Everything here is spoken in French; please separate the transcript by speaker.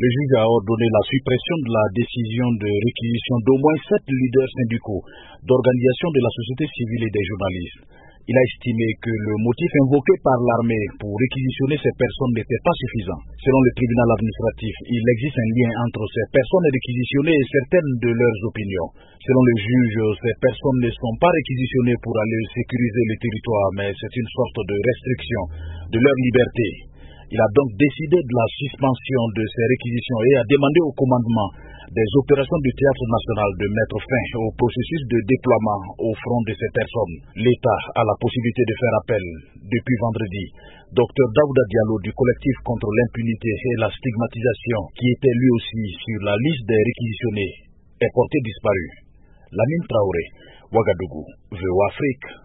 Speaker 1: Le juge a ordonné la suppression de la décision de réquisition d'au moins 7 leaders syndicaux d'organisations de la société civile et des journalistes. Il a estimé que le motif invoqué par l'armée pour réquisitionner ces personnes n'était pas suffisant. Selon le tribunal administratif, il existe un lien entre ces personnes réquisitionnées et certaines de leurs opinions. Selon le juge, ces personnes ne sont pas réquisitionnées pour aller sécuriser le territoire, mais c'est une sorte de restriction de leur liberté. Il a donc décidé de la suspension de ces réquisitions et a demandé au commandement des opérations du Théâtre national de mettre fin au processus de déploiement au front de ces personnes. L'État a la possibilité de faire appel depuis vendredi. Dr Daouda Diallo du collectif contre l'impunité et la stigmatisation, qui était lui aussi sur la liste des réquisitionnés, est porté disparu. Lamine Traoré, Ouagadougou, VOA Afrique.